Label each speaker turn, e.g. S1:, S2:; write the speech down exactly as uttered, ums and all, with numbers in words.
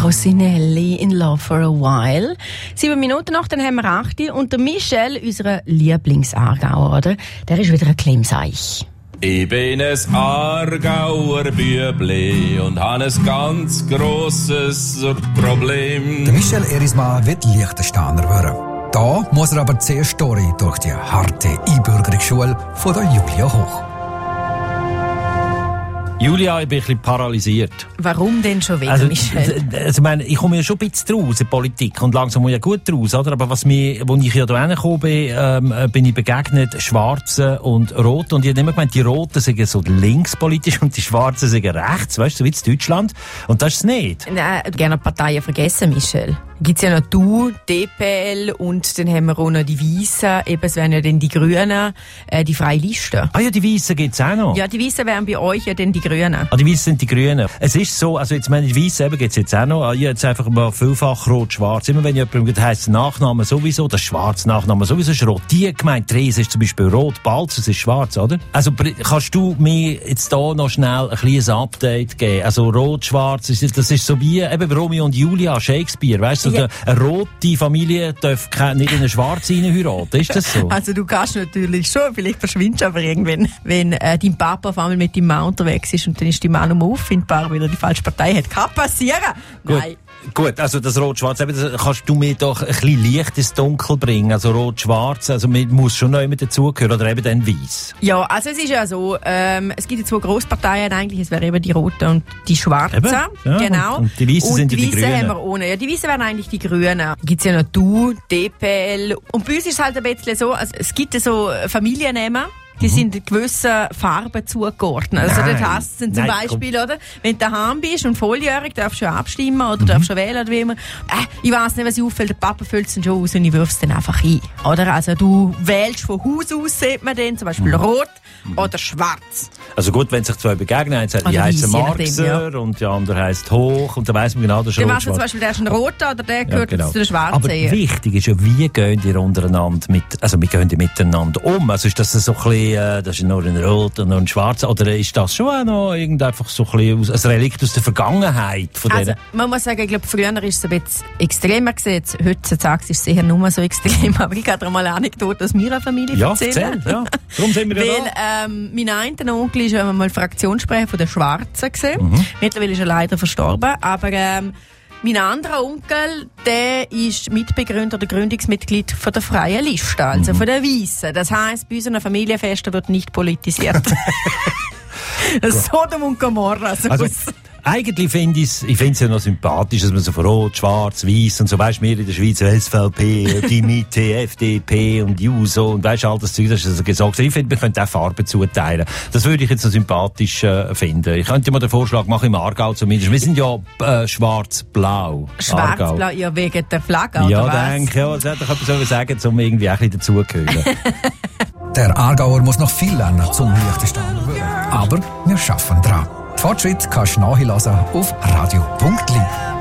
S1: Rossinelli, In Love for a While. Sieben Minuten nach, dann haben wir acht. Und der Michel, unser Lieblingsaargauer, oder? Der ist wieder ein Klemseich.
S2: Ich bin ein Aargauer Büble und habe ein ganz grosses Problem.
S3: Der Michel Erismann wird Liechtensteiner werden. Da muss er aber zuerst durch die harte Einbürgerungsschule von der Julia Hoch.
S4: Julia, ich bin ein bisschen paralysiert.
S1: Warum denn schon wieder,
S4: also,
S1: Michel?
S4: Also, ich meine, ich komme ja schon ein bisschen raus in der Politik und langsam muss ich ja gut raus, oder? Aber was mir, wo ich hier hingekommen bin, ähm, bin ich begegnet Schwarzen und Roten. Und ich habe immer gemeint, die Roten sind so linkspolitisch und die Schwarzen sind rechts, weißt du, so wie in Deutschland. Und das ist es nicht.
S1: Nein, gerne Parteien vergessen, Michel. Gibt's ja noch du, D P L und dann haben wir auch noch die Weißen, eben es wären ja dann die Grünen, äh, die freie Liste.
S4: Ah ja, die Weißen gibt's auch noch.
S1: Ja, die Weißen wären bei euch ja dann die Grünen.
S4: Ah, die Weißen sind die Grünen. Es ist so, also jetzt meine, die Weißen eben gibt's jetzt auch noch, ja, jetzt einfach mal vielfach rot-schwarz. Immer wenn jemand heisst Nachname sowieso, das schwarz Nachname sowieso ist rot. Die Gemeinde Dres ist zum Beispiel rot, Balzers ist schwarz, oder? Also kannst du mir jetzt da noch schnell ein kleines Update geben? Also rot-schwarz, das ist so wie eben Romeo und Julia, Shakespeare, weißt du? Ja. Eine rote Familie darf nicht in eine schwarze heiraten, ist das so?
S1: Also du kannst natürlich schon, vielleicht verschwindest du aber irgendwann, wenn äh, dein Papa auf einmal mit deinem Mann unterwegs ist und dann ist die Mann um auffindbar, weil er die falsche Partei hat. Kann passieren.
S4: Gut.
S1: Nein.
S4: Gut, also das Rot-Schwarz, das kannst du mir doch ein bisschen Licht ins Dunkel bringen. Also Rot-Schwarz, also man muss schon noch immer dazugehören oder eben dann Weiss.
S1: Ja, also es ist ja so, ähm, es gibt ja zwei Grossparteien eigentlich, es wären eben die Roten und die Schwarzen. Eben? Ja, genau.
S4: Und, und die Weissen sind
S1: die,
S4: die Grünen.
S1: haben wir ohne. Ja, die Weissen wären eigentlich die Grünen. Gibt's ja noch du, D P L. Und bei uns ist es halt ein bisschen so, also es gibt ja so Familiennamen. Die mhm. sind gewissen Farben zugeordnet. Also
S4: Nein.
S1: das heisst zum
S4: Nein,
S1: Beispiel,
S4: komm.
S1: oder? Wenn du daheim bist und volljährig, darfst du schon abstimmen oder
S4: Mhm.
S1: darfst schon wählen oder wie immer. Äh, ich weiss nicht, was ich auffällt. Der Papa füllt es dann schon aus und ich wirf es dann einfach ein. Oder? Also du wählst von Haus aus, sieht man dann, zum Beispiel
S4: Mhm.
S1: rot oder schwarz.
S4: Also gut, wenn sich zwei begegnen, einer sagt,
S1: Oder
S4: die heissen
S1: weiss, je nachdem,
S4: Marxer
S1: ja.
S4: und der andere heisst Hoch und dann weiss man genau, das ist
S1: Dann
S4: rot,
S1: weißt du zum
S4: schwarz.
S1: Beispiel, der ist ein roter oder der gehört
S4: Ja, genau.
S1: zu den Schwarzen.
S4: Aber
S1: eher.
S4: wichtig ist ja, wie gehen die untereinander mit, also wie gehen die miteinander um? Also ist das so ein bisschen, äh, das ist nur ein Rot und nur ein Schwarz, oder ist das schon auch noch irgend einfach so ein bisschen aus, ein Relikt aus der Vergangenheit von
S1: Also,
S4: denen?
S1: man muss sagen, ich glaube, früher war es ein bisschen extremer gewesen. Heutzutage ist es sicher nur so extrem. Aber ich kann dir mal eine Anekdote aus meiner Familie
S4: Ja,
S1: erzählen.
S4: erzähl, ja. Darum sind wir ja
S1: Weil, ähm, mein einer Onkel ist ja mal Fraktionssprecher von den Schwarzen gewesen.
S4: Mhm.
S1: Mittlerweile ist er leider verstorben. Aber, ähm, mein anderer Onkel, der ist Mitbegründer oder Gründungsmitglied von der Freien Liste, also
S4: Mhm.
S1: von der Weissen. Das heisst, bei unseren Familienfesten wird nicht politisiert. Sodom und Gomorra. So
S4: Also, eigentlich finde ich es ich find's ja noch sympathisch, dass man so von Rot, Schwarz, Weiss und so, weisst wir in der Schweiz S V P, die Mitte, F D P und Juso und weisst all das Zeug, das ist also gesagt. Ich finde, man könnte auch Farben zuteilen. Das würde ich jetzt noch sympathisch äh, finden. Ich könnte mal den Vorschlag machen, im Aargau zumindest. Wir sind ja äh, schwarz-blau.
S1: Schwarz-blau, ja, wegen der Flagge,
S4: Ja,
S1: oder was?
S4: denke ja, das hätte ich etwas sagen, um irgendwie auch ein bisschen dazugehören.
S3: Der Aargauer muss noch viel lernen zum Liechtensteiner werden. Aber wir schaffen dran. Fortschritt kannst du nachhören auf radio punkt li.